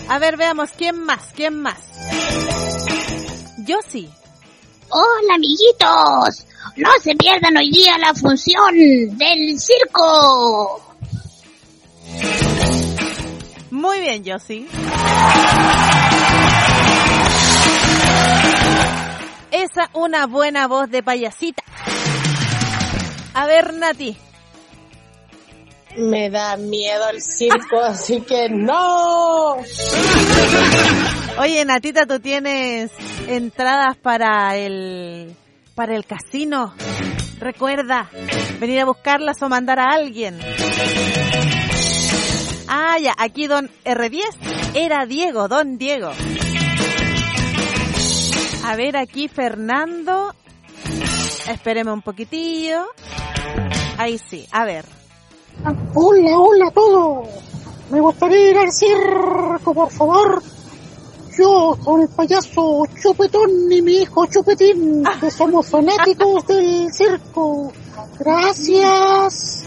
A ver, veamos, ¿quién más? Yo sí. Hola, amiguitos. No se pierdan hoy día la función del circo. Muy bien, yo sí. Esa una buena voz de payasita. A ver, Nati. Me da miedo el circo, así que no. Oye, Natita, ¿tú tienes entradas para el casino? Recuerda, venir a buscarlas o mandar a alguien. Ah, ya, aquí don R10 era Diego, don Diego. A ver, aquí Fernando. Espéreme un poquitillo. Ahí sí, a ver. Hola a todos. Me gustaría ir al circo, por favor. Yo con el payaso Chupetón y mi hijo Chupetín, que somos fanáticos del circo. Gracias.